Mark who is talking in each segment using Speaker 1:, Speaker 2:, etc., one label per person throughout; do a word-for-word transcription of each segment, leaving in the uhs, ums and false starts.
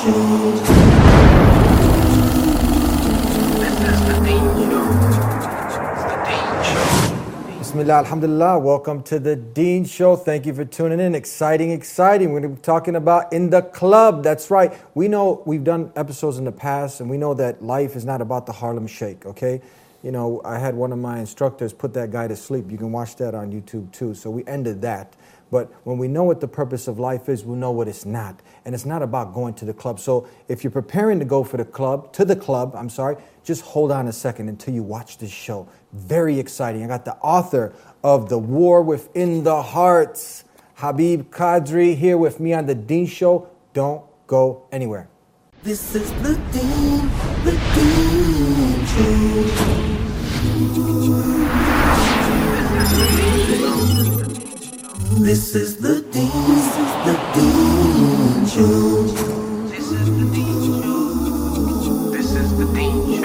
Speaker 1: Bismillah, alhamdulillah. Welcome to the Dean Show. Thank you for tuning in. Exciting, exciting. We're going to be talking about In the Club. That's right. We know we've done episodes in the past, and we know that life is not about the Harlem Shake, okay? You know, I had one of my instructors put that guy to sleep. You can watch that on YouTube too. So we ended that. But when we know what the purpose of life is, we know what it's not. And it's not about going to the club. So if you're preparing to go for the club, to the club, I'm sorry, just hold on a second until you watch this show. Very exciting. I got the author of The War Within the Hearts, Habib Qadri, here with me on The Dean Show. Don't go anywhere.
Speaker 2: This is The Dean, The Dean Show. This is the Dean, this is the Dean Show.
Speaker 3: This is the Dean Show. This is the Dean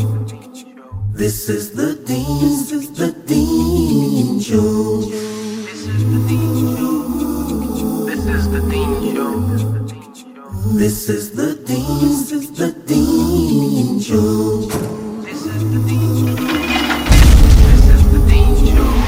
Speaker 3: Show.
Speaker 2: This is the Dean, this is the Dean Show.
Speaker 3: This is the Dean Show. This is the Dean Show.
Speaker 2: This is the Dean, this is the Dean Show.
Speaker 3: This is the Dean Show. This is the Dean Show.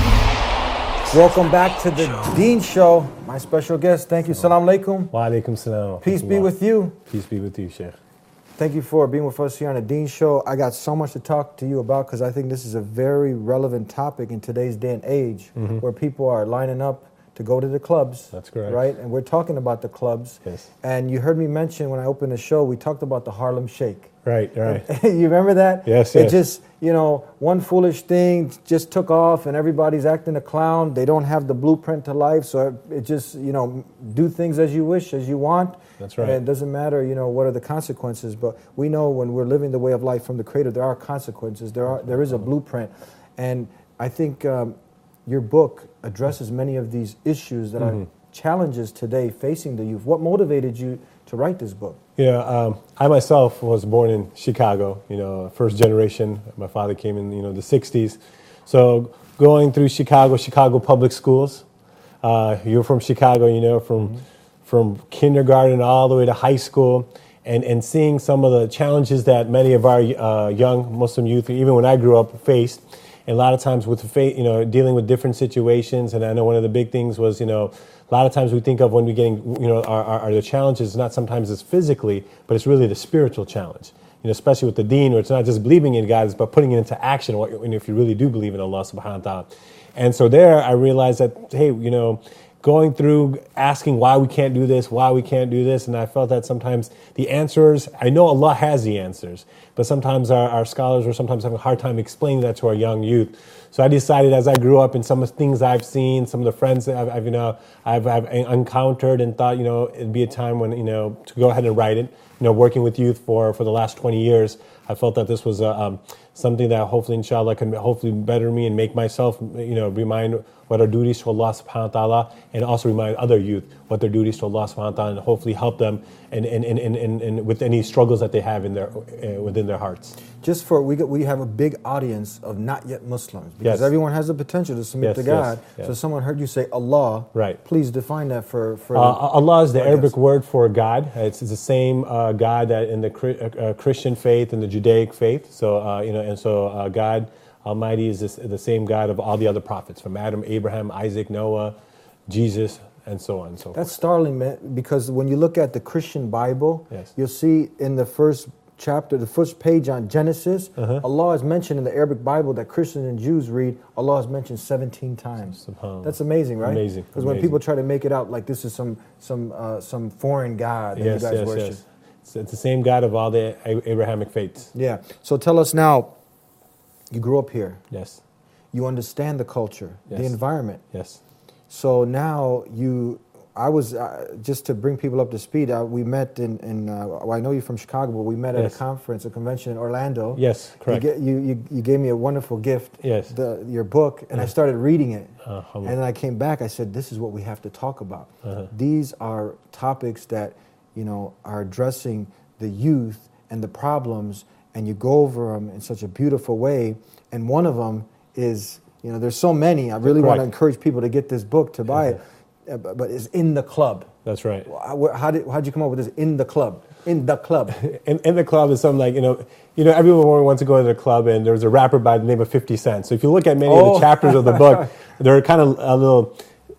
Speaker 1: Welcome back to the Dean Show. My special guest, thank you. Salam alaikum.
Speaker 4: Wa alaikum salam.
Speaker 1: Peace be with you.
Speaker 4: Peace be with you, Sheikh.
Speaker 1: Thank you for being with us here on the Dean Show. I got so much to talk to you about because I think this is a very relevant topic in today's day and age, mm-hmm. where people are lining up to go to the clubs.
Speaker 4: That's correct.
Speaker 1: Right? And we're talking about the clubs.
Speaker 4: Yes.
Speaker 1: And you heard me mention when I opened the show, we talked about the Harlem Shake.
Speaker 4: Right, right.
Speaker 1: You remember that?
Speaker 4: Yes,
Speaker 1: It
Speaker 4: yes.
Speaker 1: just, you know, one foolish thing just took off and everybody's acting a clown. They don't have the blueprint to life. So it, it just, you know, do things as you wish, as you want.
Speaker 4: That's right.
Speaker 1: And it doesn't matter, you know, what are the consequences. But we know when we're living the way of life from the Creator, there are consequences. There are, there is a blueprint. And I think um, your book addresses many of these issues that mm-hmm. are challenges today facing the youth. What motivated you to write this book?
Speaker 4: Yeah, um, I myself was born in Chicago, you know, first generation. My father came in, you know, the sixties. So going through Chicago, Chicago public schools, uh, you're from Chicago, you know, from mm-hmm. from kindergarten all the way to high school, and, and seeing some of the challenges that many of our uh, young Muslim youth, even when I grew up, faced. And a lot of times with, you know, dealing with different situations. And I know one of the big things was, you know, a lot of times we think of when we're getting, you know, our, our, our the challenges, not sometimes it's physically, but it's really the spiritual challenge. You know, especially with the deen, where it's not just believing in God, but putting it into action, or if you really do believe in Allah subhanahu wa ta'ala. And so there I realized that, hey, you know, going through asking why we can't do this, why we can't do this, and I felt that sometimes the answers, I know Allah has the answers, but sometimes our, our scholars are sometimes having a hard time explaining that to our young youth. So I decided, as I grew up, and some of the things I've seen, some of the friends that I've, I've you know I've, I've encountered, and thought, you know, it'd be a time when, you know, to go ahead and write it. You know, working with youth for, for the last twenty years, I felt that this was a, um, something that hopefully, inshallah, can hopefully better me and make myself, you know, remind what our duties to Allah subhanahu wa ta'ala, and also remind other youth what their duties to Allah subhanahu wa ta'ala, and hopefully help them in, in, in, in, in, in with any struggles that they have in their uh, within their hearts. Just for, we get, we have a big audience of not yet Muslims, because yes. everyone has the potential to submit yes, to God. Yes, yes. So someone heard you say Allah, right? Please define that for, for uh, Allah is the Arabic word for God. It's, it's the same uh, God that in the uh, Christian faith and the Judaic faith. So uh, you know, and so uh, God Almighty is this, the same God of all the other prophets, from Adam, Abraham, Isaac, Noah, Jesus, and so on and so forth. That's startling, man, because when you look at the Christian Bible, yes. you'll see in the first chapter, the first page on Genesis, uh-huh. Allah is mentioned in the Arabic Bible that Christians and Jews read. Allah is mentioned seventeen times. That's amazing, right? Amazing. Because when people try to make it out like this is some some uh, some foreign God that yes, you guys yes, worship. Yes. It's, it's the same God of all the Abrahamic faiths. Yeah. So tell us now, you grew up here. Yes. You understand the culture, yes. the environment. Yes. So now you, I was, uh, just to bring people up to speed, uh, we met in, in uh, well, I know you're from Chicago, but we met yes. at a conference, a convention in Orlando. Yes, correct. You, you, you, you gave me a wonderful gift, yes. the, your book, and yes. I started reading it. Uh, and then I came back, I said, this is what we have to talk about. Uh-huh. These are topics that, you know, are addressing the youth and the problems, and you go over them in such a beautiful way. And one of them is, you know, there's so many. I really Correct. want to encourage people to get this book, to buy it. But it's In the Club. That's right. How did how'd you come up with this In the Club?
Speaker 1: In the club.
Speaker 4: in, in the club is something like, you know, you know, everyone wants to go to the club, and there's a rapper by the name of fifty Cent. So if you look at many
Speaker 1: Oh.
Speaker 4: of the chapters of the book, there are kind of a little,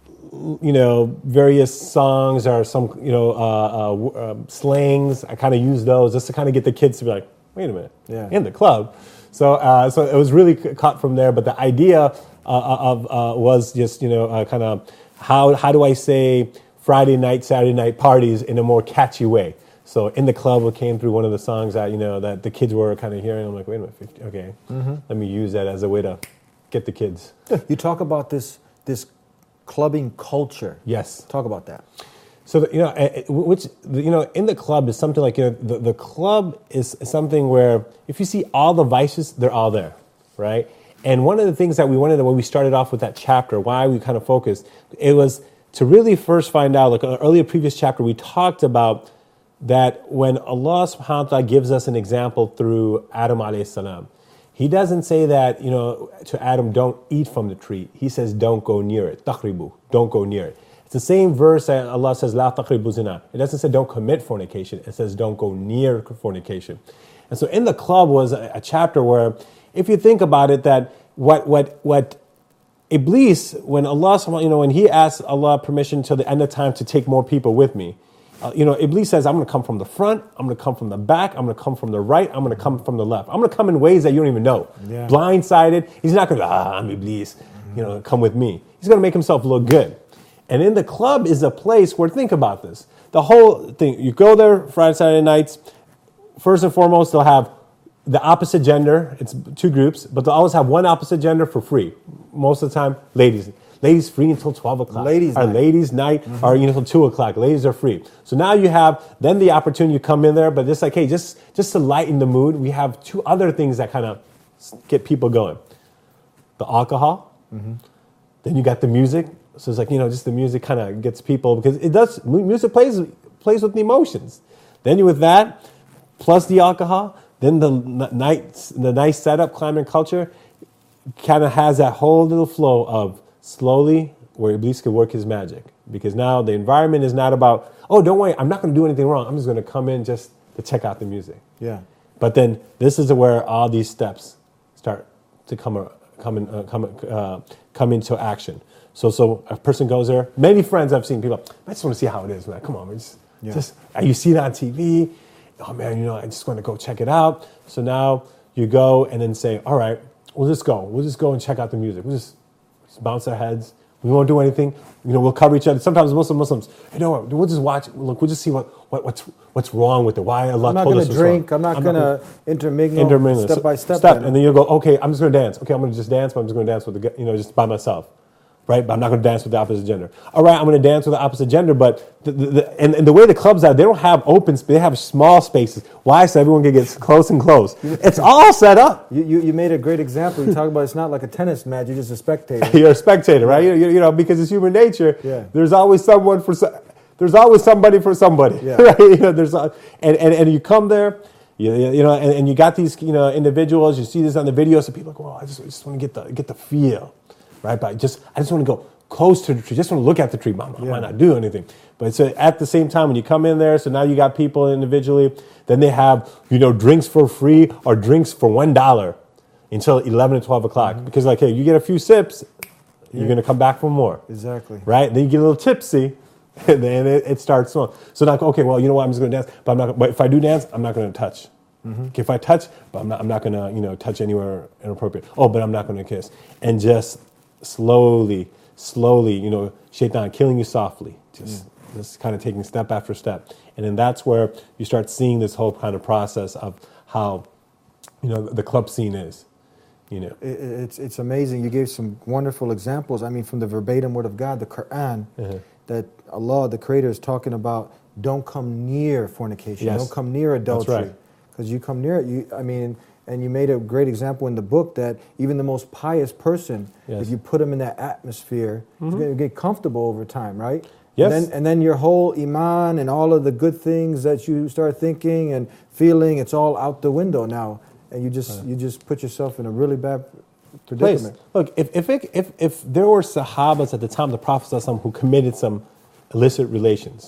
Speaker 4: you know, various songs or some, you know, uh, uh, w- uh, slangs. I kind of use those just to kind of get the kids to be like, wait a minute,
Speaker 1: Yeah.
Speaker 4: in the club. So, uh, so it was really c- caught from there. But the idea uh, of uh, was just, you know, uh, kind of how how do I say Friday night, Saturday night parties in a more catchy way. So in the club came through one of the songs that, you know, that the kids were kind of hearing. I'm like, wait a minute, fifty, okay,
Speaker 1: Mm-hmm.
Speaker 4: let me use that as a way to get the kids.
Speaker 1: You talk about this this clubbing culture.
Speaker 4: Yes.
Speaker 1: Talk about that.
Speaker 4: So, the, you know, eh, eh, which, you know, in the club is something like, you know, the, the club is something where if you see all the vices, they're all there, right? And one of the things that we wanted, when we started off with that chapter, why we kind of focused, it was to really first find out, like an earlier previous chapter, we talked about that when Allah subhanahu wa ta'ala gives us an example through Adam alayhi salam, He doesn't say that, you know, to Adam, don't eat from the tree. He says, don't go near it. Taqribu, don't go near it. It's the same verse that Allah says, La taqribu zina. It doesn't say don't commit fornication. It says don't go near fornication. And so in the club was a, a chapter where, if you think about it, that what what what Iblis, when Allah, you know, when he asked Allah permission till the end of time to take more people with me, uh, you know, Iblis says, I'm going to come from the front, I'm going to come from the back, I'm going to come from the right, I'm going to come from the left. I'm going to come in ways that you don't even know.
Speaker 1: Yeah.
Speaker 4: Blindsided. He's not going to, ah, I'm Iblis, you know, come with me. He's going to make himself look good. And in the club is a place where, think about this. The whole thing, you go there Friday, Saturday nights, first and foremost, they'll have the opposite gender. It's two groups, but they'll always have one opposite gender for free. Most of the time, ladies. Ladies free until twelve o'clock.
Speaker 1: Ladies'
Speaker 4: Our
Speaker 1: night.
Speaker 4: ladies' night mm-hmm. are, you know, until two o'clock. Ladies are free. So now you have then the opportunity to come in there, but just like, hey, just, just to lighten the mood, we have two other things that kind of get people going. The alcohol, mm-hmm. then you got the music. So it's like, you know, just the music kind of gets people, because it does, music plays plays with the emotions. Then you with that, plus the alcohol, then the n- night, the nice setup, climate culture, kind of has that whole little flow of slowly where Iblis could work his magic. Because now the environment is not about, oh, don't worry, I'm not going to do anything wrong. I'm just going to come in just to check out the music.
Speaker 1: Yeah.
Speaker 4: But then this is where all these steps start to come uh, come in, uh, come uh, come into action. So so a person goes there. Many friends I've seen people, I just want to see how it is, man. Come on, man. Just,
Speaker 1: Yeah.
Speaker 4: just uh, you see it on T V. Oh man, you know, I just want to go check it out. So now you go and then say, all right, we'll just go. We'll just go and check out the music. We'll just, just bounce our heads. We won't do anything. You know, we'll cover each other. Sometimes Muslim Muslims, you know what? We'll just watch. Look, we'll just see what, what what's what's wrong with it. Why Allah
Speaker 1: I'm not
Speaker 4: told
Speaker 1: going
Speaker 4: us
Speaker 1: to
Speaker 4: what's
Speaker 1: drink.
Speaker 4: wrong.
Speaker 1: I'm not
Speaker 4: I'm
Speaker 1: going
Speaker 4: not
Speaker 1: to intermingle,
Speaker 4: intermingle.
Speaker 1: step
Speaker 4: So-
Speaker 1: by step.
Speaker 4: Step,
Speaker 1: then.
Speaker 4: and then you'll go, okay, I'm just going to dance. Okay, I'm going to just dance, but I'm just going to dance with the, gu- you know, just by myself, right? But I'm not going to dance with the opposite gender. All right, I'm going to dance with the opposite gender, but the, the, the, and, and the way the clubs are, they don't have open, sp- they have small spaces. Why? So everyone can get close and close. It's all set up.
Speaker 1: You, you, you made a great example. You talk about it's not like a tennis match. You're just a spectator.
Speaker 4: You're a spectator, right? You, you, you know, because it's human nature.
Speaker 1: Yeah.
Speaker 4: There's always someone for. So, there's always somebody for somebody,
Speaker 1: Yeah.
Speaker 4: right? You know, there's a, and, and and you come there, you, you know, and, and you got these, you know, individuals. You see this on the videos, and people are like, well, I just, I just want to get the get the feel, right? But I just I just want to go close to the tree. Just want to look at the tree. But I
Speaker 1: Yeah.
Speaker 4: might not do anything. But so at the same time, when you come in there, so now you got people individually. Then they have, you know, drinks for free or drinks for one dollar until eleven and twelve o'clock.
Speaker 1: Mm-hmm.
Speaker 4: Because like, hey, you get a few sips, you're
Speaker 1: Yeah.
Speaker 4: gonna come back for more.
Speaker 1: Exactly.
Speaker 4: Right? Then you get a little tipsy, and then it, it starts slowing. So now, okay, well, you know what? I'm just going to dance, but I'm not. But if I do dance, I'm not going to touch.
Speaker 1: Mm-hmm.
Speaker 4: Okay, if I touch, but I'm not. I'm not going to, you know, touch anywhere inappropriate. Oh, but I'm not going to kiss. And just slowly, slowly, you know, shaitan killing you softly. Just, just kind of taking step after step, and then that's where you start seeing this whole kind of process of how, you know, the club scene is. You know.
Speaker 1: It- It's, it's amazing. You gave some wonderful examples. I mean, from the verbatim word of God, the Quran,
Speaker 4: Uh-huh.
Speaker 1: that Allah, the Creator, is talking about don't come near fornication.
Speaker 4: Yes.
Speaker 1: Don't come near adultery.
Speaker 4: right.
Speaker 1: Because you come near it, you, I mean, and you made a great example in the book that even the most pious person,
Speaker 4: Yes.
Speaker 1: if you put them in that atmosphere, you're going to get comfortable over time, right?
Speaker 4: Yes.
Speaker 1: And then, and then your whole iman and all of the good things that you start thinking and feeling, it's all out the window now. And you just you just put yourself in a really bad
Speaker 4: place.
Speaker 1: predicament.
Speaker 4: Look, if if, it, if if there were Sahabas at the time of the Prophet ﷺ who committed some illicit relations,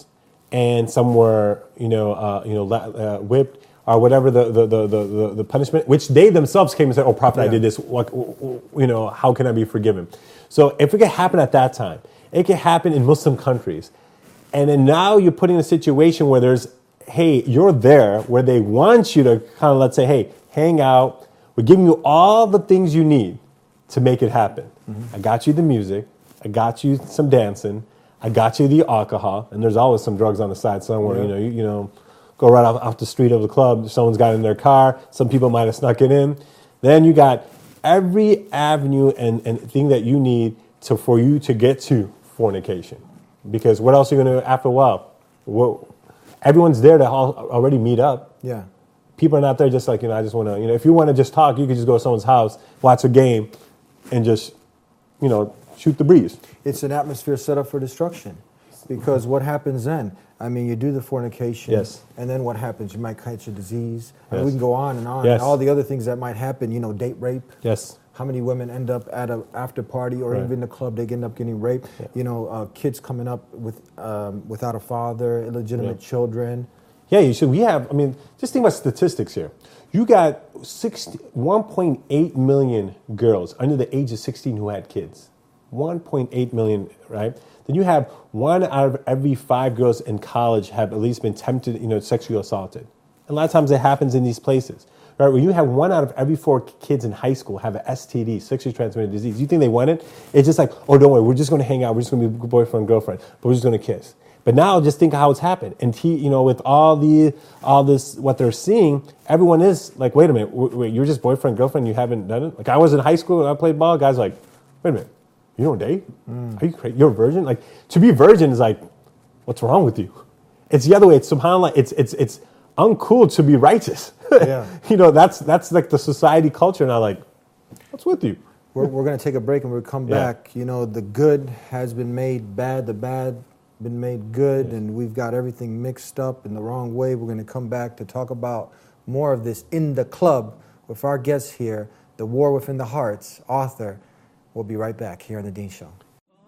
Speaker 4: and some were, you know, uh, you know, la- uh, whipped or whatever the the, the, the the punishment, which they themselves came and said, "Oh, Prophet, yeah. I did this. What, you know, how can I be forgiven?" So if it could happen at that time, it could happen in Muslim countries, and then now you're putting in a situation where there's, hey, you're there where they want you to kind of, let's say, hey, hang out. We're giving you all the things you need to make it happen. Mm-hmm. I got you the music. I got you some dancing. I got you the alcohol. And there's always some drugs on the side somewhere. Yeah. You know, you, you know, go right off, off the street of the club. Someone's got it in their car. Some people might have snuck it in. Then you got every avenue and, and thing that you need to for you to get to fornication. Because what else are you going to do after a while? What, everyone's there to all, already meet up.
Speaker 1: Yeah.
Speaker 4: People are not there just like, you know, I just want to, you know, if you want to just talk, you could just go to someone's house, watch a game, and just, you know, shoot the breeze.
Speaker 1: It's an atmosphere set up for destruction. Because what happens then? I mean, you do the fornication.
Speaker 4: Yes.
Speaker 1: And then what happens? You might catch a disease.
Speaker 4: Yes.
Speaker 1: And we can go on and on.
Speaker 4: Yes.
Speaker 1: And all the other things that might happen, you know, date rape.
Speaker 4: Yes.
Speaker 1: How many women end up at an after party or
Speaker 4: Right.
Speaker 1: even in the club, they end up getting raped.
Speaker 4: Yeah.
Speaker 1: You know, uh, kids coming up with um, without a father, illegitimate
Speaker 4: Yeah.
Speaker 1: children.
Speaker 4: Yeah, you should. We have, I mean, just think about statistics here. You got sixty, one point eight million girls under the age of sixteen who had kids. one point eight million, right? Then you have one out of every five girls in college have at least been tempted, you know, sexually assaulted. And a lot of times it happens in these places, right? Where you have one out of every four kids in high school have an S T D, sexually transmitted disease. You think they want it? It's just like, oh, don't worry, we're just going to hang out. We're just going to be boyfriend, girlfriend, but we're just going to kiss. But now just think of how it's happened. And, he, you know, with all the, all this, what they're seeing, everyone is like, wait a minute, wait, wait, you're just boyfriend, girlfriend, you haven't done it? Like I was in high school and I played ball, guys were like, wait a minute, you don't date? Mm. Are you crazy? You're a virgin? Like, to be a virgin is like, what's wrong with you? It's the other way. It's subhanAllah, it's, it's, it's uncool to be righteous.
Speaker 1: Yeah.
Speaker 4: You know, that's, that's like the society culture now, like, what's with you?
Speaker 1: We're, we're going to take a break and we'll come
Speaker 4: Yeah.
Speaker 1: back. You know, the good has been made bad, the bad been made good,
Speaker 4: Yeah.
Speaker 1: and we've got everything mixed up in the wrong way. We're going to come back to talk about more of this in the club with our guests here, The War Within the Hearts author. We'll be right back here on The Dean Show.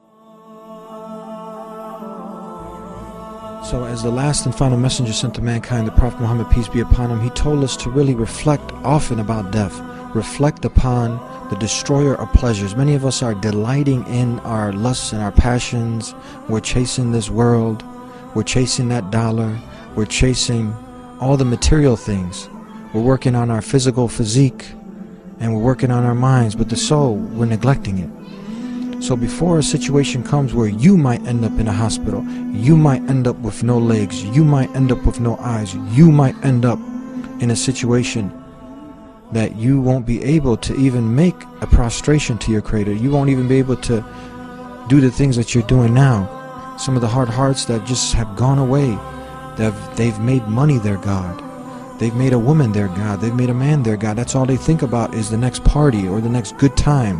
Speaker 5: So as the last and final messenger sent to mankind, the Prophet Muhammad, peace be upon him, he told us to really reflect often about death. Reflect upon the destroyer of pleasures. Many of us are delighting in our lusts and our passions. We're chasing this world. We're chasing that dollar. We're chasing all the material things. We're working on our physical physique, and we're working on our minds, but the soul, we're neglecting it. So before a situation comes where you might end up in a hospital, you might end up with no legs, you might end up with no eyes, you might end up in a situation that you won't be able to even make a prostration to your Creator. You won't even be able to do the things that you're doing now. Some of the hard hearts that just have gone away, they've, they've made money their God. They've made a woman their God. They've made a man their God. That's all they think about is the next party or the next good time.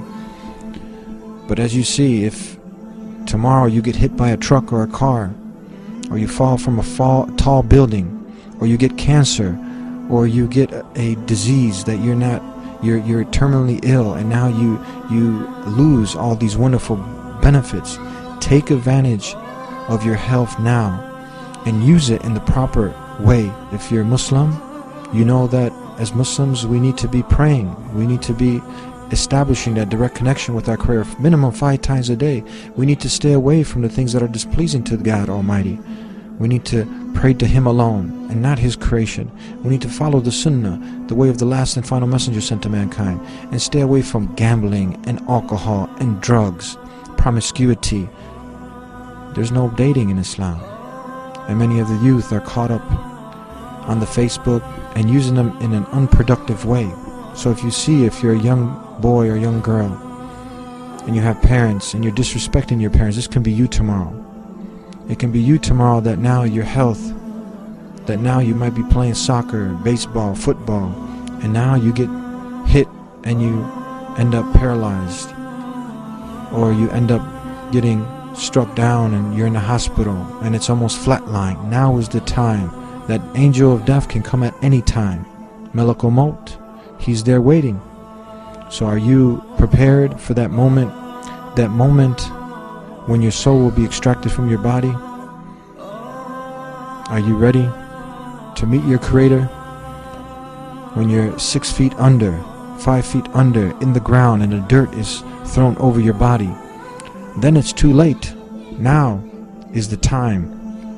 Speaker 5: But as you see, if tomorrow you get hit by a truck or a car, or you fall from a fall, tall building, or you get cancer, or you get a, a disease that you're not, you're you're terminally ill, and now you you lose all these wonderful benefits. Take advantage of your health now and use it in the proper way. If you're Muslim, you know that as Muslims we need to be praying. We need to be establishing that direct connection with our Creator minimum five times a day. We need to stay away from the things that are displeasing to God Almighty. We need to pray to Him alone and not His creation. We need to follow the Sunnah, the way of the last and final messenger sent to mankind, and stay away from gambling and alcohol and drugs, promiscuity. There's no dating in Islam. And many of the youth are caught up on the Facebook and using them in an unproductive way. So if you see, if you're a young boy or young girl and you have parents and you're disrespecting your parents, this can be you tomorrow. It can be you tomorrow that now your health, that now you might be playing soccer, baseball, football, and now you get hit and you end up paralyzed, or you end up getting struck down and you're in the hospital and it's almost flatline. Now is the time. That angel of death can come at any time. Malakul Maut, he's there waiting. So are you prepared for that moment, that moment when your soul will be extracted from your body? Are you ready to meet your Creator? When you're six feet under, five feet under, in the ground, and the dirt is thrown over your body, then it's too late. Now is the time.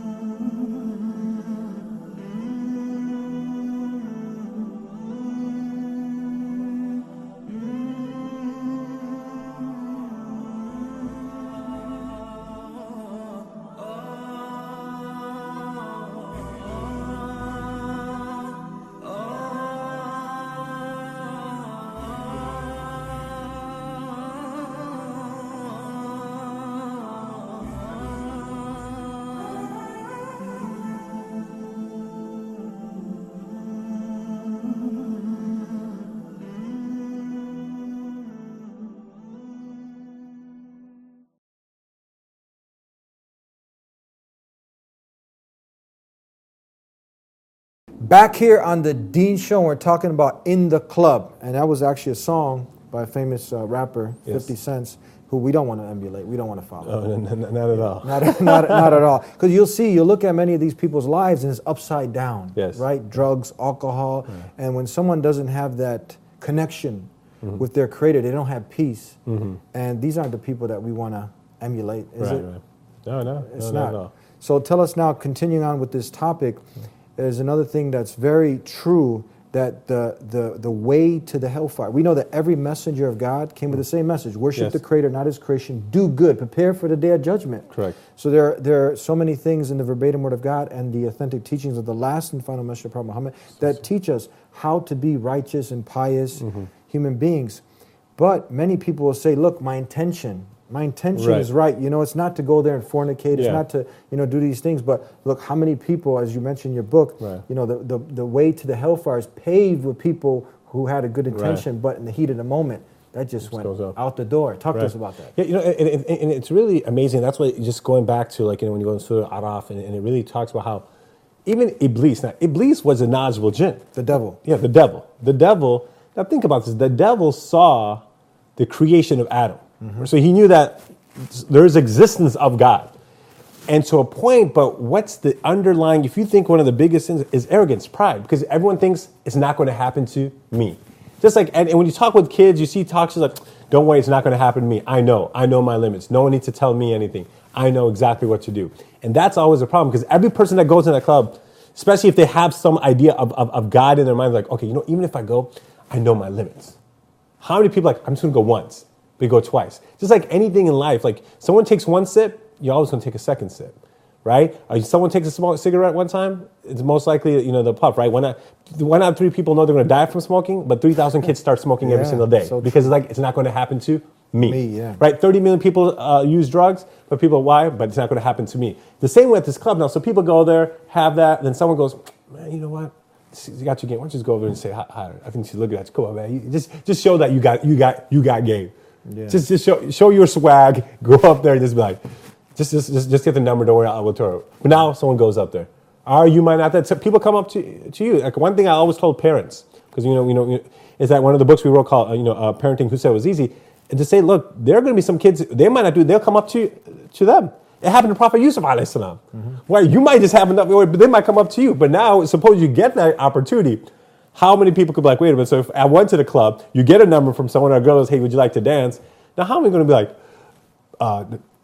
Speaker 1: Back here on the Dean Show, we're talking about In the Club. And that was actually a song by a famous uh, rapper,
Speaker 4: Yes.
Speaker 1: fifty Cent, who we don't want to emulate. We don't want to follow.
Speaker 4: Oh, n- n- not at all.
Speaker 1: Not, not, not at all. Because you'll see, you'll look at many of these people's lives and it's upside down.
Speaker 4: Yes.
Speaker 1: Right? Drugs, alcohol.
Speaker 4: Yeah.
Speaker 1: And when someone doesn't have that connection
Speaker 4: Mm-hmm.
Speaker 1: with their creator, they don't have peace.
Speaker 4: Mm-hmm.
Speaker 1: And these aren't the people that we want to emulate, is
Speaker 4: Right,
Speaker 1: it?
Speaker 4: right. No, no,
Speaker 1: It's
Speaker 4: no,
Speaker 1: not.
Speaker 4: not at all.
Speaker 1: So tell us now, continuing on with this topic, there's another thing that's very true, that the, the, the way to the hellfire. We know that every messenger of God came with the same message. Worship
Speaker 4: Yes.
Speaker 1: the Creator, not His creation. Do good. Prepare for the day of judgment.
Speaker 4: Correct.
Speaker 1: So there, there are so many things in the verbatim Word of God and the authentic teachings of the last and final messenger, Prophet Muhammad, that teach us how to be righteous and pious
Speaker 4: Mm-hmm.
Speaker 1: human beings. But many people will say, look, my intention, my intention
Speaker 4: Right.
Speaker 1: is right. You know, it's not to go there and fornicate. It's
Speaker 4: Yeah.
Speaker 1: not to, you know, do these things. But look, how many people, as you mentioned in your book,
Speaker 4: Right.
Speaker 1: you know, the, the, the way to the hellfire is paved with people who had a good intention, but in the heat of the moment, that just went
Speaker 4: goes up.
Speaker 1: out the door. Talk to
Speaker 4: Right.
Speaker 1: us about that.
Speaker 4: Yeah, you know, and, and, and it's really amazing. That's why just going back to, like, you know, when you go in Surah Araf, and, and it really talks about how even Iblis, now Iblis was a Najibul jinn.
Speaker 1: The devil.
Speaker 4: Yeah, the devil. The devil, now think about this, the devil saw the creation of Adam.
Speaker 1: Mm-hmm.
Speaker 4: So he knew that there is existence of God. And to a point, but what's the underlying, if you think one of the biggest things is arrogance, pride, because everyone thinks it's not going to happen to me. Just like, and, and when you talk with kids, you see talks like, don't worry, it's not going to happen to me. I know, I know my limits. No one needs to tell me anything. I know exactly what to do. And that's always a problem, because every person that goes in a club, especially if they have some idea of, of, of God in their mind, like, okay, you know, even if I go, I know my limits. How many people are like, I'm just going to go once, but you go twice? Just like anything in life, like someone takes one sip, you're always going to take a second sip, right? Or someone takes a small cigarette one time, it's most likely, you know, the puff, right? One out, one out of three people know they're going to die from smoking, but three thousand kids start smoking every
Speaker 1: Yeah,
Speaker 4: single day
Speaker 1: so
Speaker 4: because it's like, it's not going to happen to me,
Speaker 1: Me, yeah.
Speaker 4: right? thirty million people uh, use drugs, but people, why? But it's not going to happen to me. The same way at this club now. So people go there, have that, then someone goes, man, you know what? You got your game. Why don't you just go over and say hi? hi. I think she's looking at you. Come on, man. You just, just show that you got, you got, you got game.
Speaker 1: Yeah.
Speaker 4: Just, just show, show your swag. Go up there and just be like, just, just, just, just get the number. Don't worry, I will throw it. But now someone goes up there. Or you might not. That people come up to to you. Like one thing I always told parents, because you know, you know, is that one of the books we wrote called, uh, you know, uh, Parenting Who Said It Was Easy, and to say, look, there are going to be some kids. They might not do. They'll come up to to them. It happened to Prophet Yusuf alayhi salam, mm-hmm. where you might just have enough, but they might come up to you. But now, suppose you get that opportunity. How many people could be like, wait a minute, so if I went to the club, you get a number from someone, or a girl goes, hey, would you like to dance? Now, how many going to be like, uh,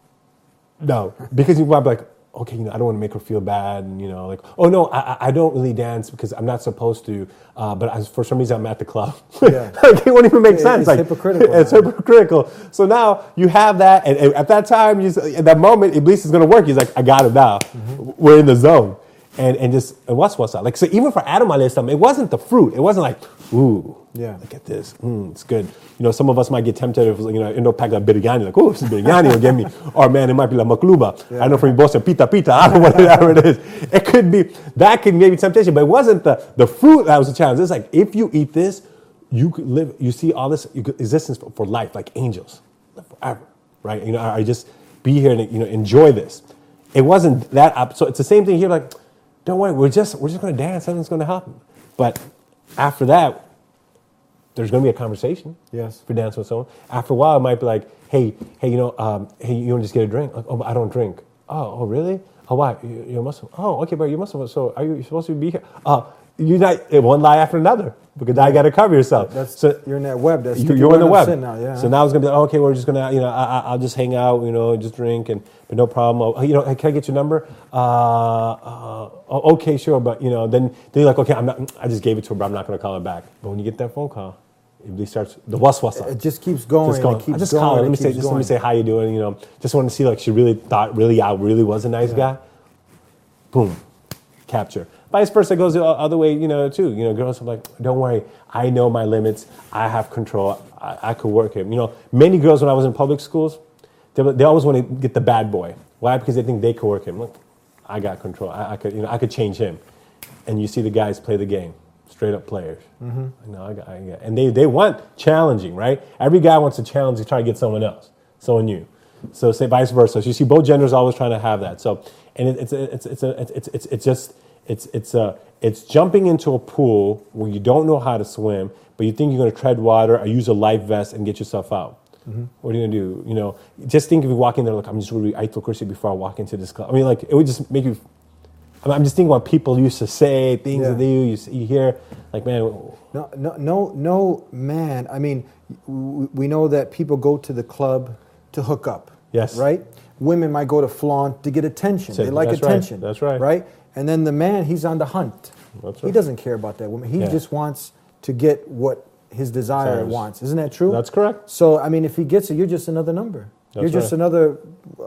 Speaker 4: no, because you might be like, okay, you know, I don't want to make her feel bad, and you know, like, oh no, I, I don't really dance because I'm not supposed to, uh, but I, for some reason I'm at the club.
Speaker 1: Yeah.
Speaker 4: Like, it won't even make
Speaker 1: It-
Speaker 4: sense.
Speaker 1: it's
Speaker 4: like,
Speaker 1: hypocritical.
Speaker 4: It's hypocritical. So now you have that, and, and at that time, you, at that moment, Iblis is going to work. He's like, I got it now. Mm-hmm. We're in the zone, and and just and what's what's up? Like, so even for Adam alayhi salam, it wasn't the fruit. It wasn't like, ooh,
Speaker 1: Yeah.
Speaker 4: look at this, mm, it's good. You know, some of us might get tempted if, you know, end up packing like biryani, like, oh, this is biryani will get me. Or man, it might be like makluba.
Speaker 1: Yeah.
Speaker 4: I know from Boston, pita pita, I don't know whatever it is. It could be, that could maybe temptation, but it wasn't the, the fruit that was the challenge. It's like, if you eat this, you could live, you see all this you could, existence for, for life, like angels, live forever, right? You know, I, I just be here and, you know, enjoy this. It wasn't that up. So it's the same thing here, like, don't worry, we're just, we're just going to dance, nothing's going to happen. But after that, there's going to be a conversation.
Speaker 1: Yes.
Speaker 4: If you're dancing with someone. After a while, it might be like, hey, hey, you know, um, hey, you want to just get a drink? Like, oh, but I don't drink. Oh, oh, really? Oh, why? You- You're Muslim. Oh, okay, but you're Muslim. So are you supposed to be here? Uh, you not eh, one lie after another because now you got to cover yourself.
Speaker 1: That's
Speaker 4: so
Speaker 1: you're in that web. That's
Speaker 4: you- you're on the web.
Speaker 1: Now, yeah.
Speaker 4: So now it's gonna be like, okay, we're just gonna, you know, I, I- I'll just hang out, you know, just drink, and but no problem. Oh, you know, hey, can I get your number? Uh, uh, oh, okay, sure, but you know, then then you're like, okay, I'm not. I just gave it to her, but I'm not gonna call her back. But when you get that phone call, it really starts the waswasa.
Speaker 1: It just keeps going.
Speaker 4: Just going.
Speaker 1: It keeps
Speaker 4: I just
Speaker 1: going,
Speaker 4: call her. Let
Speaker 1: it
Speaker 4: me say,
Speaker 1: keeps
Speaker 4: just let me
Speaker 1: going.
Speaker 4: say how you doing. You know, just want to see like she really thought, really, I really was a nice guy. Boom, capture. Vice versa goes the other way, you know, too. You know, girls are like, don't worry, I know my limits. I have control. I, I could work him. You know, many girls when I was in public schools, they, they always want to get the bad boy. Why? Because they think they could work him. Look, I got control. I, I could, you know, I could change him. And you see the guys play the game, straight up players. Mm-hmm. No, I got, I got, and they they want challenging, right? Every guy wants to challenge to try to get someone else, someone new. So say vice versa. So you see both genders always trying to have that. So and it, it's a, it's it's a, it's it's it's just it's it's a it's jumping into a pool where you don't know how to swim, but you think you're going to tread water or use a life vest and get yourself out. Mm-hmm. What are you going to do? You know, just think if you walk in there, like I'm just going to read Ayatul Kursi before I walk into this club. I mean, like it would just make you. I mean, I'm just thinking what people used to say, things
Speaker 1: Yeah.
Speaker 4: that they you, you hear, like man.
Speaker 1: No, no, no, no, man. I mean, w- we know that people go to the club to hook up.
Speaker 4: Yes.
Speaker 1: Right? Women might go to flaunt to get attention. They like
Speaker 4: That's right.
Speaker 1: attention.
Speaker 4: That's right.
Speaker 1: Right? And then the man, he's on the hunt.
Speaker 4: That's
Speaker 1: He
Speaker 4: right.
Speaker 1: doesn't care about that woman. He
Speaker 4: Yeah.
Speaker 1: just wants to get what his desire
Speaker 4: Desires.
Speaker 1: wants. Isn't that true?
Speaker 4: That's correct.
Speaker 1: So, I mean, if he gets it, you're just another number.
Speaker 4: That's
Speaker 1: you're just
Speaker 4: right.
Speaker 1: another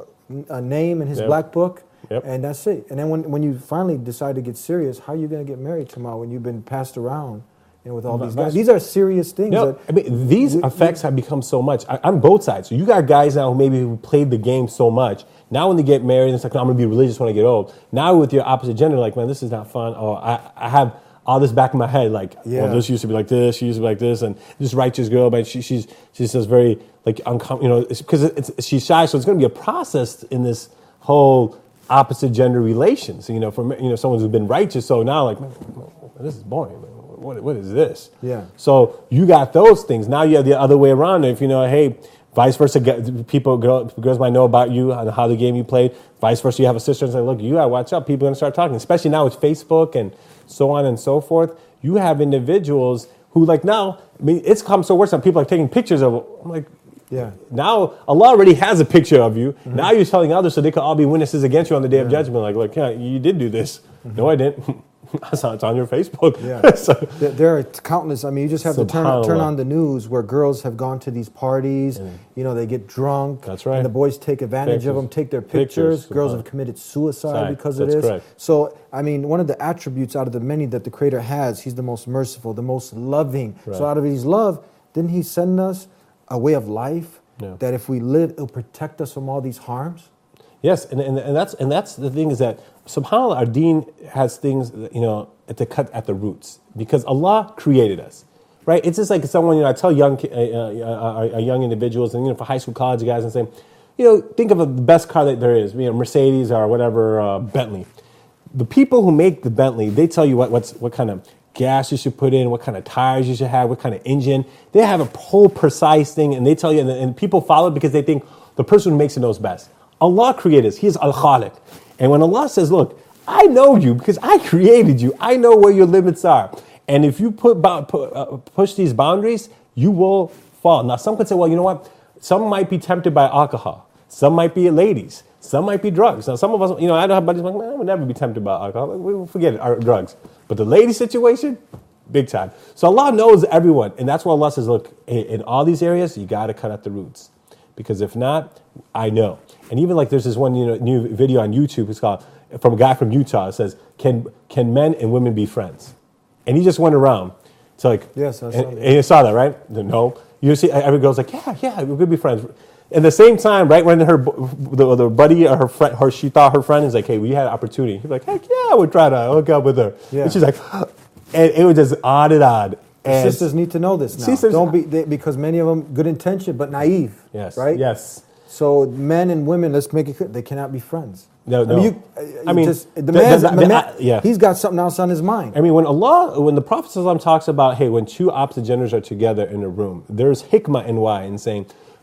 Speaker 1: uh, name in his
Speaker 4: Yep.
Speaker 1: black book.
Speaker 4: Yep.
Speaker 1: And that's it. And then when, when you finally decide to get serious, how are you going to get married tomorrow when you've been passed around, you know, with all these
Speaker 4: That's-
Speaker 1: guys? These are serious things.
Speaker 4: No,
Speaker 1: that-
Speaker 4: I mean these
Speaker 1: we-
Speaker 4: effects have become so much. I, on both sides. So you got guys now who maybe who played the game so much. Now when they get married, it's like no, I'm going to be religious when I get old. Now with your opposite gender, like man, this is not fun. Oh, I, I have all this back in my head, like
Speaker 1: Yeah.
Speaker 4: well, this used to be like this, she used to be like this, and this righteous girl, but she, she's she's just very like uncomfortable. You know, because it's, it's, she's shy, so it's going to be a process in this whole opposite gender relations. You know, for you know someone who's been righteous, so now like man, this is boring. What what is this?
Speaker 1: Yeah.
Speaker 4: So you got those things. Now you have the other way around. If you know, hey, vice versa, get- people, girl, girls might know about you and how the game you played. Vice versa, you have a sister and say, look, you gotta watch out. People are gonna start talking, especially now with Facebook and so on and so forth. You have individuals who like now, I mean, it's come so worse that people are taking pictures of, I'm like,
Speaker 1: Yeah.
Speaker 4: now Allah already has a picture of you. Mm-hmm. Now you're telling others so they can all be witnesses against you on the day of judgment. Like, look, yeah, you did do this. Mm-hmm. No, I didn't. I saw it's on your Facebook.
Speaker 1: Yeah.
Speaker 4: So-
Speaker 1: There, there are countless. I mean, you just have to turn turn
Speaker 4: Subhanallah.
Speaker 1: on the news where girls have gone to these parties. You know, they get drunk.
Speaker 4: That's right.
Speaker 1: And the boys take advantage of
Speaker 4: Pictures.
Speaker 1: them, take their pictures.
Speaker 4: Pictures,
Speaker 1: Girls
Speaker 4: subhanallah.
Speaker 1: have committed suicide
Speaker 4: Right.
Speaker 1: because of
Speaker 4: That's
Speaker 1: this.
Speaker 4: correct.
Speaker 1: So, I mean, one of the attributes out of the many that the Creator has, He's the most merciful, the most loving.
Speaker 4: Right.
Speaker 1: So, out of His love, didn't He send us a way of life
Speaker 4: Yeah.
Speaker 1: that if we live, it'll protect us from all these harms?
Speaker 4: Yes, and, and, and that's and that's the thing is that subhanAllah, our deen has things that, you know at the cut at the roots because Allah created us, right? It's just like someone you know I tell young ki- uh, uh, uh, young individuals and you know for high school college guys and say, you know think of the best car that there is, you know Mercedes or whatever uh, Bentley. The people who make the Bentley, they tell you what what's what kind of gas you should put in, what kind of tires you should have, what kind of engine. They have a whole precise thing, and they tell you, and, and people follow it because they think the person who makes it knows best. Allah created us. He is Al-Khaliq. And when Allah says, look, I know you because I created you. I know where your limits are. And if you put, put uh, push these boundaries, you will fall. Now, some could say, well, you know what? Some might be tempted by alcohol. Some might be ladies. Some might be drugs. Now, some of us, you know, I don't have buddies like, man, I would never be tempted by alcohol. We will forget it, our drugs. But the lady situation, big time. So Allah knows everyone. And that's why Allah says, look, in, in all these areas, you got to cut out the roots. Because if not, I know. And even like there's this one you know, new video on YouTube. It's called from a guy from Utah. It says, "Can can men and women be friends?" And he just went around. It's like
Speaker 1: Yes, I saw
Speaker 4: and,
Speaker 1: that.
Speaker 4: and you saw that, right? No. You see, every girl's like, "Yeah, yeah, we could be friends." At the same time, right when her the, the buddy or her friend, her she thought her friend is like, "Hey, we had an opportunity." He's like, "Heck yeah, I would try to hook up with her."
Speaker 1: Yeah.
Speaker 4: And she's like, and it was just odd and odd. And
Speaker 1: Sisters need to know this now.
Speaker 4: Sisters-
Speaker 1: Don't be they, because many of them good intention but naive.
Speaker 4: yes,
Speaker 1: Right.
Speaker 4: yes.
Speaker 1: So men and women, let's make it clear, they cannot be friends.
Speaker 4: No,
Speaker 1: I
Speaker 4: no.
Speaker 1: mean, you,
Speaker 4: I mean,
Speaker 1: just, the
Speaker 4: th-
Speaker 1: man's,
Speaker 4: th-
Speaker 1: the
Speaker 4: th-
Speaker 1: man,
Speaker 4: I- yeah.
Speaker 1: he's got something else on his mind.
Speaker 4: I mean, when Allah, when the Prophet ﷺ talks about, hey, when two opposite genders are together in a room, there's hikmah in why, in saying,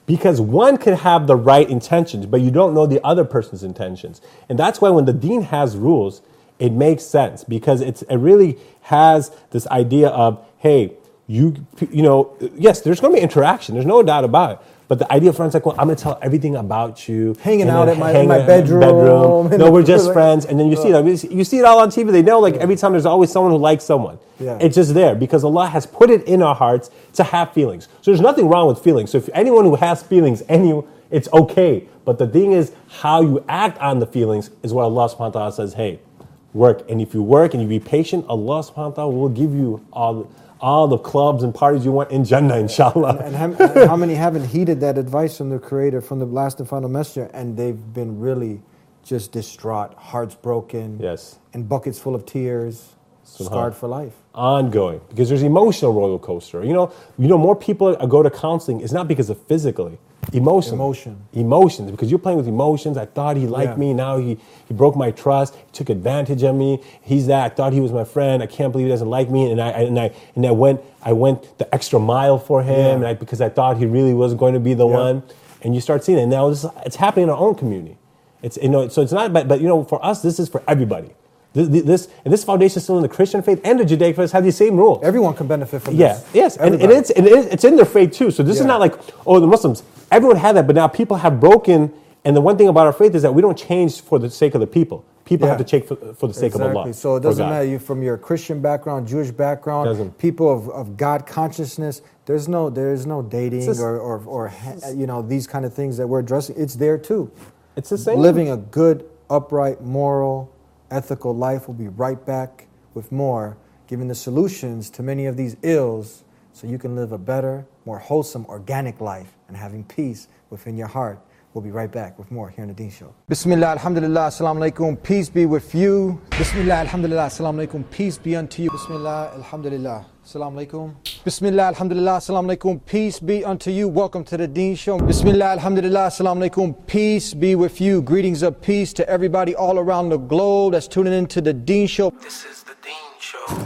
Speaker 4: Because one could have the right intentions, but you don't know the other person's intentions. And that's why when the deen has rules, it makes sense, because it's, it really has this idea of, hey, you you know, yes, there's going to be interaction. There's no doubt about it. But the idea of friends, like, well, I'm going to tell everything about you.
Speaker 1: Hanging
Speaker 4: and
Speaker 1: out
Speaker 4: then
Speaker 1: at my,
Speaker 4: hang
Speaker 1: in my
Speaker 4: out
Speaker 1: bedroom.
Speaker 4: bedroom.
Speaker 1: in
Speaker 4: No,
Speaker 1: the-
Speaker 4: we're just friends. And then you see it. You see it all on T V. They know, like, every time there's always someone who likes someone.
Speaker 1: Yeah.
Speaker 4: It's just there because Allah has put it in our hearts to have feelings. So there's nothing wrong with feelings. So if anyone who has feelings, any, it's okay. But the thing is, how you act on the feelings is what Allah subhanahu wa ta'ala says, hey, work. And if you work and you be patient, Allah subhanahu wa ta'ala will give you all all the clubs and parties you want in Jannah, inshallah.
Speaker 1: And how, and how many haven't heeded that advice from the Creator, from the last and final messenger, and they've been really just distraught, hearts broken,
Speaker 4: Yes.
Speaker 1: and buckets full of tears, scarred for life.
Speaker 4: Ongoing, because there's emotional roller coaster. You know, you know, more people go to counseling. It's not because of physically, emotion,
Speaker 1: Emotion.
Speaker 4: emotions. Because you're playing with emotions. I thought he liked
Speaker 1: Yeah.
Speaker 4: me. Now he he broke my trust. He took advantage of me. He's that. I thought he was my friend. I can't believe he doesn't like me. And I and I and I went I went the extra mile for him,
Speaker 1: Yeah.
Speaker 4: and I, because I thought he really was going to be the
Speaker 1: Yeah.
Speaker 4: one. And you start seeing it. And now it's, it's happening in our own community. It's you know. So it's not. But but you know, for us, this is for everybody. This, this and this foundation is still in the Christian faith and the Judaic faith have these same rules.
Speaker 1: Everyone can benefit from
Speaker 4: Yeah,
Speaker 1: this.
Speaker 4: yes, and, and
Speaker 1: Everybody.
Speaker 4: it's and it- it's in their faith too. So this is
Speaker 1: Yeah.
Speaker 4: not like, oh, the Muslims. Everyone had that, but now people have broken. And the one thing about our faith is that we don't change for the sake of the people. People
Speaker 1: Yeah.
Speaker 4: have to change for, for the sake
Speaker 1: Exactly.
Speaker 4: of Allah.
Speaker 1: So it
Speaker 4: for
Speaker 1: doesn't
Speaker 4: God.
Speaker 1: matter you from your Christian background, Jewish background,
Speaker 4: Doesn't.
Speaker 1: people of, of God consciousness. There's no there's no dating
Speaker 4: It's just-
Speaker 1: or, or or ha- you know these kind of things that we're addressing. It's there too.
Speaker 4: It's the same.
Speaker 1: Living a good, upright, moral, ethical life. We'll be right back with more, giving the solutions to many of these ills, so you can live a better, more wholesome, organic life and having peace within your heart. We'll be right back with more here on the Deen Show. Bismillah, alhamdulillah, assalamu alaikum, peace be with you. Bismillah, alhamdulillah, assalamu alaikum, peace be unto you. Bismillah, alhamdulillah, assalamu alaikum. Bismillah, alhamdulillah, assalamu alaikum, peace be unto you. Welcome to the Deen Show. Bismillah, alhamdulillah, assalamu alaikum, peace be with you. Greetings of peace to everybody all around the globe that's tuning into the Deen Show.
Speaker 3: This is the Dean Show.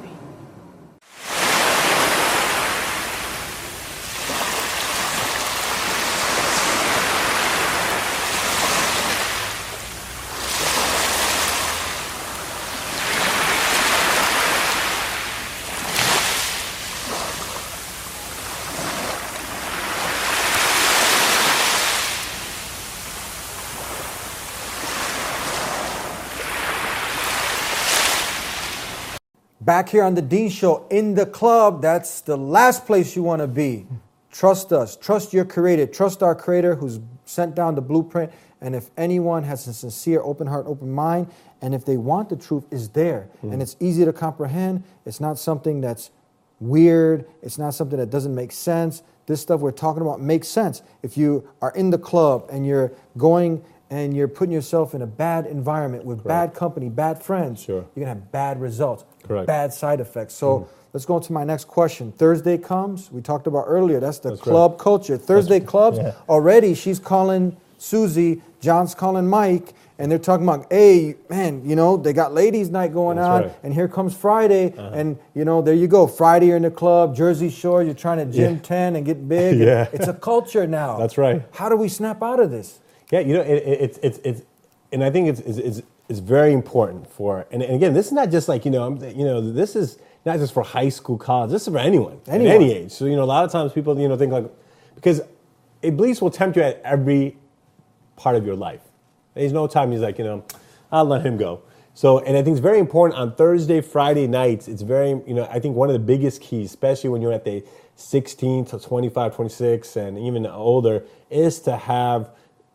Speaker 1: Back here on the Deen Show, in the club, that's the last place you want to be. Trust us. Trust your Creator. Trust our Creator who's sent down the blueprint. And if anyone has a sincere, open heart, open mind, and if they want the truth, is there.
Speaker 4: Mm.
Speaker 1: And it's easy to comprehend. It's not something that's weird. It's not something that doesn't make sense. This stuff we're talking about makes sense. If you are in the club and you're going and you're putting yourself in a bad environment with bad company, bad friends,
Speaker 4: Sure.
Speaker 1: you're going to have bad results,
Speaker 4: Correct.
Speaker 1: bad side effects. So let's go into my next question. Thursday comes, we talked about earlier, that's the
Speaker 4: That's
Speaker 1: club culture. Thursday clubs,
Speaker 4: yeah.
Speaker 1: already she's calling Susie, John's calling Mike, and they're talking about, hey, man, you know, they got ladies' night going
Speaker 4: That's
Speaker 1: on,
Speaker 4: right.
Speaker 1: and here comes Friday, and, you know, there you go. Friday you're in the club, Jersey Shore, you're trying to gym
Speaker 4: Yeah.
Speaker 1: ten and get big.
Speaker 4: Yeah.
Speaker 1: It's a culture now.
Speaker 4: That's right.
Speaker 1: How do we snap out of this?
Speaker 4: Yeah, you know, it, it, it's it's it's, and I think it's it's, it's, it's very important for, and, and again, this is not just like you know, I'm, you know, this is not just for high school, college. This is for anyone,
Speaker 1: Anyone.
Speaker 4: at any age. So you know, a lot of times people you know think like, because Iblis will tempt you at every part of your life. There's no time he's like, you know, I'll let him go. So, and I think it's very important on Thursday, Friday nights. It's very, you know, I think one of the biggest keys, especially when you're at the sixteen to twenty-five, twenty-six, and even older, is to have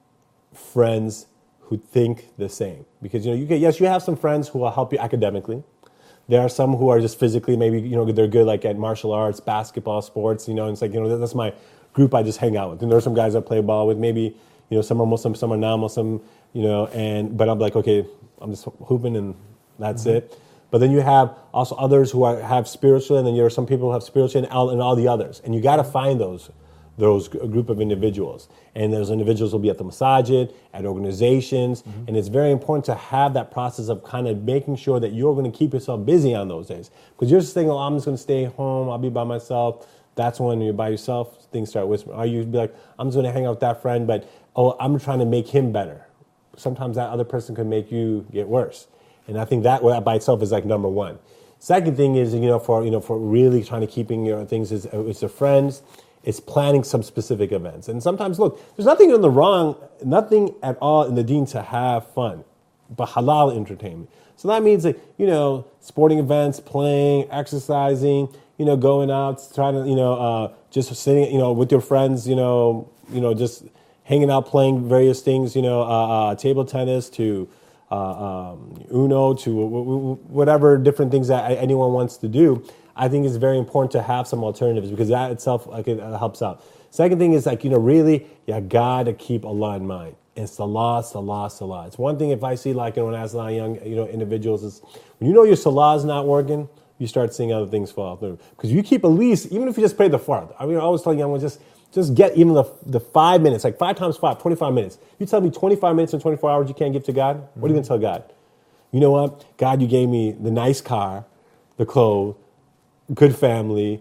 Speaker 4: friends who think the same. Because, you know, you get, yes, you have some friends who will help you academically. There are some who are just physically, maybe, you know, they're good like at martial arts, basketball, sports, you know, and it's like, you know, that's my group I just hang out with. And there are some guys I play ball with, maybe, you know, some are Muslim, some are non-Muslim, you know, and, but I'm like, okay, I'm just hooping and that's mm-hmm. it. But then you have also others who are, have spiritual, and then there are some people who have spiritual and all, and all the others. And you got to find those, those a group of individuals. And those individuals will be at the masajid, at organizations, mm-hmm. and it's very important to have that process of kind of making sure that you're going to keep yourself busy on those days. Because you're just thinking, oh, I'm just going to stay home, I'll be by myself. That's when you're by yourself, things start whispering. Or you'd be like, I'm just going to hang out with that friend, but, oh, I'm trying to make him better. Sometimes that other person can make you get worse. And I think that, that by itself is like number one. Second thing is, you know, for, you know, for really trying to keeping your things is, it's the friends, it's planning some specific events. And sometimes, look, there's nothing in the wrong, nothing at all in the deen to have fun, but halal entertainment. So that means that, you know, sporting events, playing, exercising, you know, going out, trying to, you know, uh, just sitting, you know, with your friends, you know, you know, just hanging out, playing various things, you know, uh, uh, table tennis to uh, um, Uno to w- w- whatever different things that anyone wants to do. I think it's very important to have some alternatives because that itself like, it helps out. Second thing is like, you know, really, you got to keep Allah in mind. And salah, salah, salah. It's one thing if I see like, you know, when I ask a lot of young, you know, individuals is when you know your salah is not working, you start seeing other things fall through. Because you keep at least, even if you just pray the fard. I mean, I always tell young ones, just, just get even the, the five minutes, like five times five, twenty-five minutes. You tell me twenty-five minutes and twenty-four hours you can't give to God? Mm-hmm. What are you going to tell God? You know what? God, you gave me the nice car, the clothes, good family,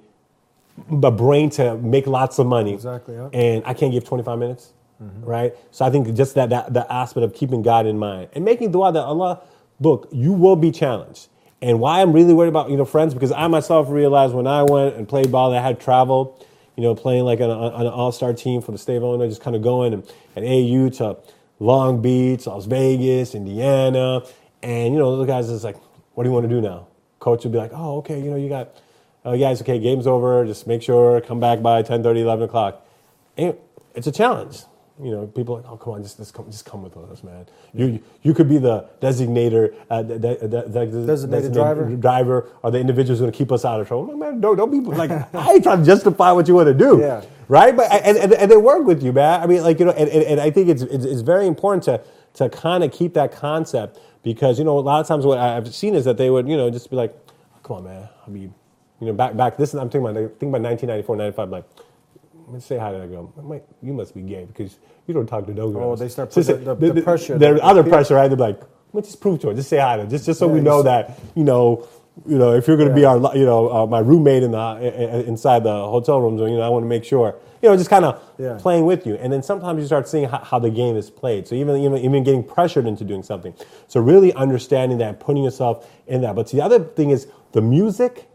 Speaker 4: a brain to make lots of money.
Speaker 1: Exactly, yeah.
Speaker 4: And I can't give twenty-five minutes, mm-hmm. right? So I think just that, that the aspect of keeping God in mind and making dua that Allah, look, you will be challenged. And why I'm really worried about, you know, friends, because I myself realized when I went and played ball, I had traveled, you know, playing like on, on an all-star team for the state of Illinois, just kind of going and, at A U to Long Beach, Las Vegas, Indiana. And, you know, those guys is like, what do you want to do now? Coach would be like, oh, okay, you know, you got, oh, guys, okay, game's over. Just make sure, come back by ten thirty, eleven o'clock. And it's a challenge. You know, people are like, oh, come on, just, just come, just come with us, man. You you could be the designator, uh, the, the, the, the
Speaker 1: designated,
Speaker 4: designated
Speaker 1: driver,
Speaker 4: driver, or the individual's going to keep us out of trouble. I'm like, man, don't, don't be like, I ain't trying to justify what you want to do,
Speaker 1: yeah.
Speaker 4: right? But and, and and they work with you, man. I mean, like you know, and, and, and I think it's, it's it's very important to to kind of keep that concept because you know a lot of times what I've seen is that they would you know just be like, oh, come on, man. I mean, you know, back back this I'm thinking about think about nineteen ninety-four, ninety-five, like. Let's say hi to that girl. I'm like, you must be gay because you don't talk to no girls.
Speaker 1: Oh, they start putting
Speaker 4: so
Speaker 1: the, the, the pressure.
Speaker 4: There's
Speaker 1: the
Speaker 4: other
Speaker 1: peer.
Speaker 4: pressure, right? They're like, well, just prove to her. Just say hi to her. Just, just so
Speaker 1: yeah,
Speaker 4: we know
Speaker 1: see.
Speaker 4: that, you know, you know, if you're going to
Speaker 1: yeah.
Speaker 4: be our, you know, uh, my roommate in the inside the hotel rooms, you know, I want to make sure, you know, just kind of
Speaker 1: yeah.
Speaker 4: playing with you. And then sometimes you start seeing how, how the game is played. So even, even even getting pressured into doing something. So really understanding that, putting yourself in that. But see, the other thing is the music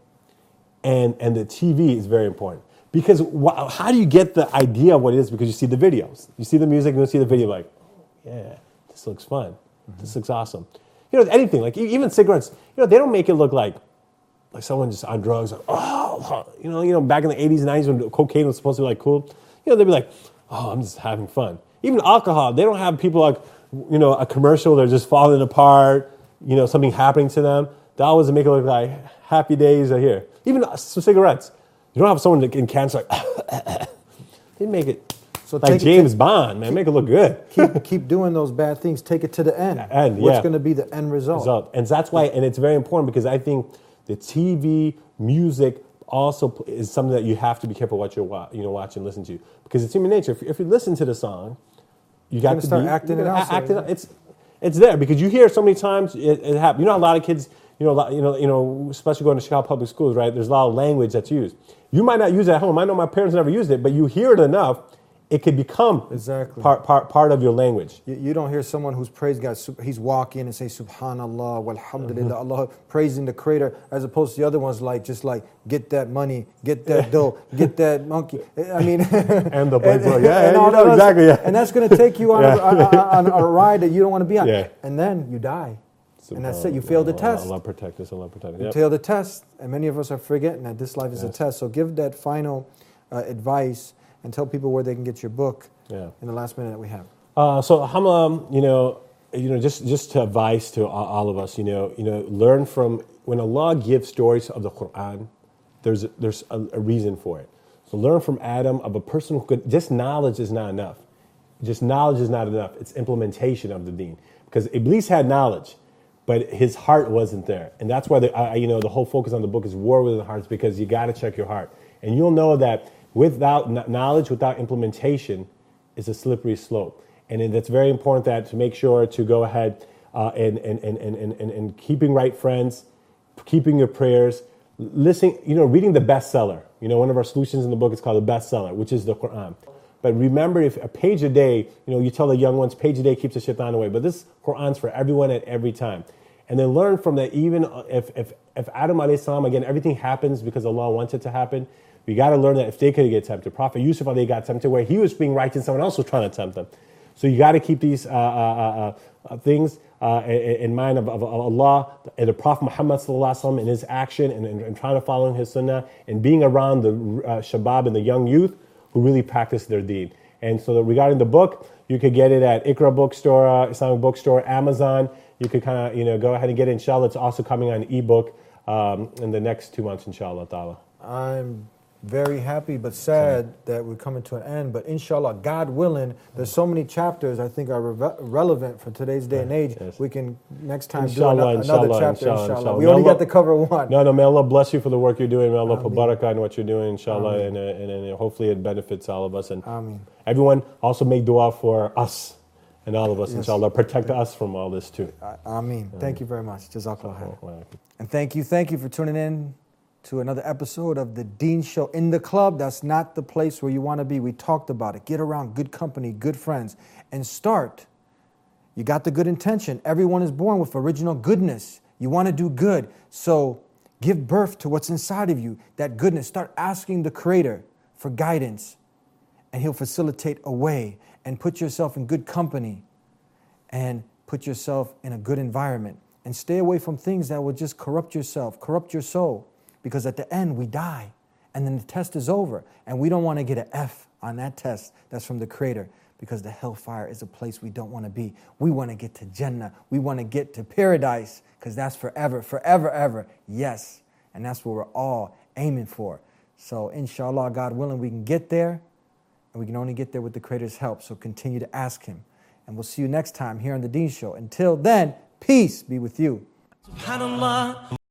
Speaker 4: and and the T V is very important. Because wh- how do you get the idea of what it is? Because you see the videos. You see the music and you see the video like, yeah, this looks fun. Mm-hmm. This looks awesome. You know, anything, like even cigarettes, you know, they don't make it look like like someone just on drugs. Like, oh, you know, you know, back in the eighties and nineties when cocaine was supposed to be like cool, you know, they'd be like, oh, I'm just having fun. Even alcohol, they don't have people like, you know, a commercial, they're just falling apart, you know, something happening to them. They always make it look like happy days are here. Even some cigarettes. You don't have someone that can cancer like, they make it so like James it, Bond, man. Keep, make it look good.
Speaker 1: keep keep doing those bad things. Take it to the end.
Speaker 4: end
Speaker 1: What's
Speaker 4: yeah.
Speaker 1: going to be the end result?
Speaker 4: result? And that's why, and it's very important because I think the T V, music also is something that you have to be careful what you you know watch and listen to because it's human nature. If, if you listen to the song, you got to
Speaker 1: start
Speaker 4: be,
Speaker 1: acting it out.
Speaker 4: Acting, it's it's there because you hear so many times it, it happens. You know, a lot of kids. You know, you know, you know, especially going to Chicago public schools, right? There's a lot of language that's used. You might not use it at home. I know my parents never used it, but you hear it enough, it could become
Speaker 1: exactly
Speaker 4: part part part of your language.
Speaker 1: You, you don't hear someone who's praised God. He's walking and say Subhanallah, walhamdulillah, mm-hmm. Allah, praising the Creator, as opposed to the other ones like just like get that money, get that dough, get that monkey. I mean,
Speaker 4: and the and, and,
Speaker 1: yeah,
Speaker 4: and you know exactly, yeah.
Speaker 1: And that's going to take you on,
Speaker 4: yeah.
Speaker 1: a, on, on a ride that you don't want to be on,
Speaker 4: yeah.
Speaker 1: and then you die. And that's it. You failed the test.
Speaker 4: Allah protect us. Allah protect us.
Speaker 1: You
Speaker 4: yep.
Speaker 1: failed the test, and many of us are forgetting that this life is yes. a test. So give that final uh, advice and tell people where they can get your book.
Speaker 4: Yeah.
Speaker 1: In the last minute that we have.
Speaker 4: Uh, so Hamla, you know, you know, just just to advise to all, all of us, you know, you know, learn from when Allah gives stories of the Quran. There's a, there's a, a reason for it. So learn from Adam of a person who could. Just knowledge is not enough. Just knowledge is not enough. It's implementation of the Deen because Iblis had knowledge. But his heart wasn't there. And that's why the, uh, you know, the whole focus on the book is war within the hearts because you got to check your heart. And you'll know that without knowledge, without implementation, is a slippery slope. And that's very important that to make sure to go ahead uh, and, and, and, and, and, and keeping right friends, keeping your prayers, listening, you know, reading the bestseller. You know, one of our solutions in the book is called the bestseller, which is the Quran. But remember, if a page a day, you know, you tell the young ones, page a day keeps the shaitan away. But this Quran's for everyone at every time. And then learn from that, even if if, if Adam alayhi salam, again, everything happens because Allah wants it to happen. We got to learn that if they could get tempted. Prophet Yusuf alayhi got tempted where he was being righteous, someone else was trying to tempt him. So you got to keep these uh, uh, uh, things uh, in mind of, of, of Allah and the Prophet Muhammad sallallahu alaihi wasallam in his action and, and, and trying to follow his sunnah and being around the uh, shabab and the young youth who really practice their deen. And so regarding the book, you could get it at Iqra Bookstore, uh, Islamic Bookstore, Amazon. You could kind of, you know, go ahead and get it. Inshallah, it's also coming on ebook um, in the next two months, inshallah ta'ala.
Speaker 1: I'm very happy but sad that we're coming to an end. But inshallah, God willing, there's so many chapters I think are re- relevant for today's day and age. Yes. We can next time
Speaker 4: inshallah,
Speaker 1: do another,
Speaker 4: inshallah,
Speaker 1: another chapter,
Speaker 4: inshallah,
Speaker 1: inshallah.
Speaker 4: inshallah.
Speaker 1: We
Speaker 4: May
Speaker 1: only
Speaker 4: Allah,
Speaker 1: got to cover one.
Speaker 4: No, no, may Allah bless you for the work you're doing. May Allah put
Speaker 1: Ameen.
Speaker 4: barakah in what you're doing, inshallah, and,
Speaker 1: Ameen.
Speaker 4: and, and, and hopefully it benefits all of us. And
Speaker 1: Ameen.
Speaker 4: everyone also make dua for us and all of us,
Speaker 1: Yes.
Speaker 4: inshallah. Protect us from all this too.
Speaker 1: I, I mean, thank you very much. Jazakallah khair.
Speaker 4: Ameen.
Speaker 1: And thank you, thank you for tuning in to another episode of the Dean Show. In the club, that's not the place where you want to be. We talked about it. Get around good company, good friends, and start. You got the good intention. Everyone is born with original goodness. You want to do good. So give birth to what's inside of you, that goodness. Start asking the Creator for guidance, and He'll facilitate a way. And put yourself in good company and put yourself in a good environment. And stay away from things that will just corrupt yourself, corrupt your soul. Because at the end, we die. And then the test is over. And we don't want to get an F on that test that's from the Creator. Because the hellfire is a place we don't want to be. We want to get to Jannah. We want to get to paradise. Because that's forever, forever, ever. Yes. And that's what we're all aiming for. So inshallah, God willing, we can get there. And we can only get there with the Creator's help. So continue to ask Him. And we'll see you next time here on The Dean Show. Until then, peace be with you.
Speaker 2: SubhanAllah.